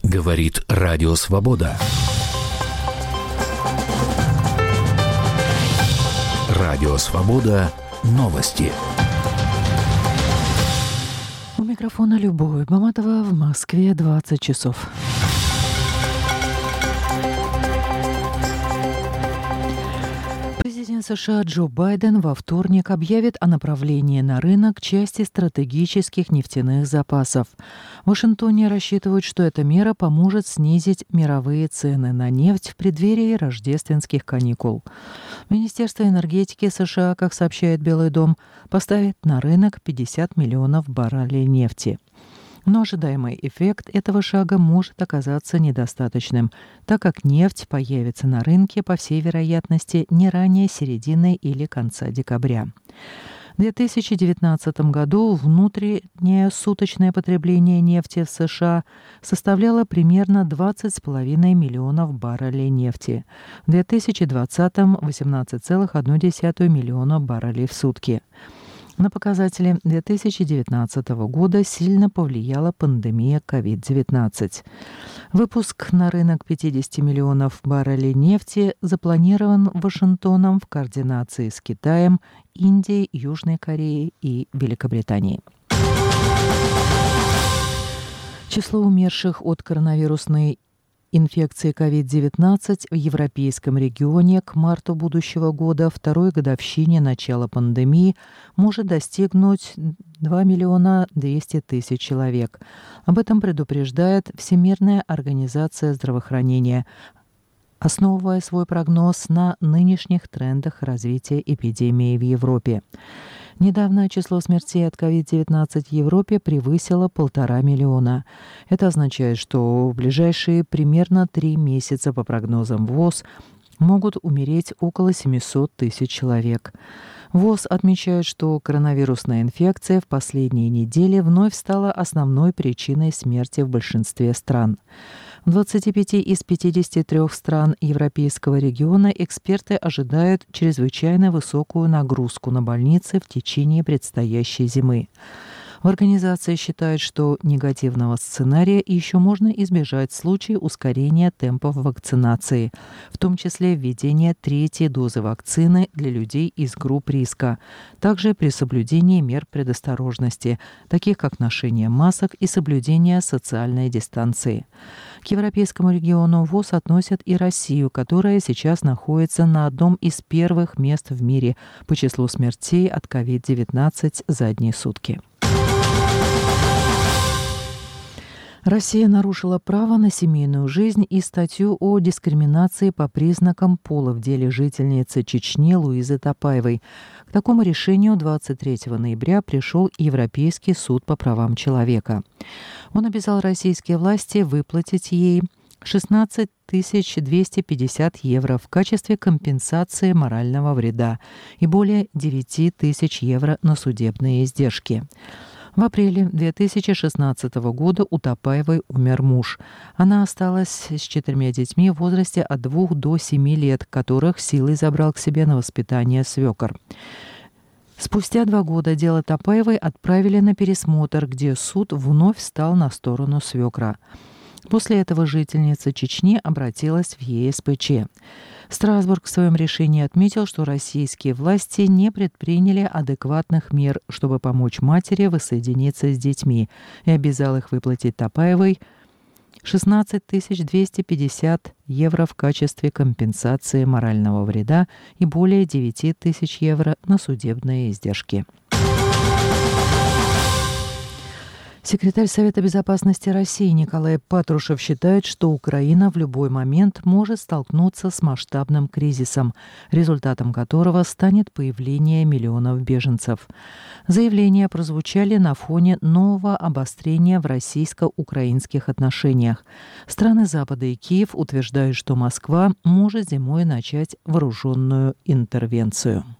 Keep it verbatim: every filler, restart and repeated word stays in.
Говорит Радио Свобода. Радио Свобода. Новости. У микрофона Любовь Баматова. В Москве двадцать часов. Президент США Джо Байден во вторник объявит о направлении на рынок части стратегических нефтяных запасов. В Вашингтоне рассчитывают, что эта мера поможет снизить мировые цены на нефть в преддверии рождественских каникул. Министерство энергетики США, как сообщает Белый дом, поставит на рынок пятьдесят миллионов баррелей нефти. Но ожидаемый эффект этого шага может оказаться недостаточным, так как нефть появится на рынке, по всей вероятности, не ранее середины или конца декабря. В две тысячи девятнадцатом году внутреннее суточное потребление нефти в США составляло примерно двадцать с половиной миллионов баррелей нефти. В две тысячи двадцатом – восемнадцать целых одна десятая миллиона баррелей в сутки. На показатели две тысячи девятнадцатого года сильно повлияла пандемия ковид девятнадцать. Выпуск на рынок пятьдесят миллионов баррелей нефти запланирован Вашингтоном в координации с Китаем, Индией, Южной Кореей и Великобританией. Число умерших от коронавирусной инфекции ковид девятнадцать в европейском регионе к марту будущего года, второй годовщине начала пандемии, может достигнуть два миллиона двести тысяч человек. Об этом предупреждает Всемирная организация здравоохранения, основывая свой прогноз на нынешних трендах развития эпидемии в Европе. Недавно число смертей от ковид девятнадцать в Европе превысило полтора миллиона. Это означает, что в ближайшие примерно три месяца, по прогнозам ВОЗ, могут умереть около семьсот тысяч человек. ВОЗ отмечает, что коронавирусная инфекция в последние недели вновь стала основной причиной смерти в большинстве стран. В двадцати пяти из пятидесяти трёх стран европейского региона эксперты ожидают чрезвычайно высокую нагрузку на больницы в течение предстоящей зимы. В организации считают, что негативного сценария еще можно избежать в случае ускорения темпов вакцинации, в том числе введения третьей дозы вакцины для людей из групп риска, также при соблюдении мер предосторожности, таких как ношение масок и соблюдение социальной дистанции. К европейскому региону ВОЗ относят и Россию, которая сейчас находится на одном из первых мест в мире по числу смертей от ковид девятнадцать за одни сутки. Россия нарушила право на семейную жизнь и статью о дискриминации по признакам пола в деле жительницы Чечни Луизы Топаевой. К такому решению двадцать третьего ноября пришел Европейский суд по правам человека. Он обязал российские власти выплатить ей шестнадцать тысяч двести пятьдесят евро в качестве компенсации морального вреда и более девять тысяч евро на судебные издержки. В апреле две тысячи шестнадцатого года у Топаевой умер муж. Она осталась с четырьмя детьми в возрасте от двух до семи лет, которых силой забрал к себе на воспитание свекор. Спустя два года дело Топаевой отправили на пересмотр, где суд вновь встал на сторону свекра. После этого жительница Чечни обратилась в Е С П Ч. Страсбург в своем решении отметил, что российские власти не предприняли адекватных мер, чтобы помочь матери воссоединиться с детьми, и обязал их выплатить Топаевой шестнадцать тысяч двести пятьдесят евро в качестве компенсации морального вреда и более девять тысяч евро на судебные издержки. Секретарь Совета безопасности России Николай Патрушев считает, что Украина в любой момент может столкнуться с масштабным кризисом, результатом которого станет появление миллионов беженцев. Заявления прозвучали на фоне нового обострения в российско-украинских отношениях. Страны Запада и Киев утверждают, что Москва может зимой начать вооруженную интервенцию.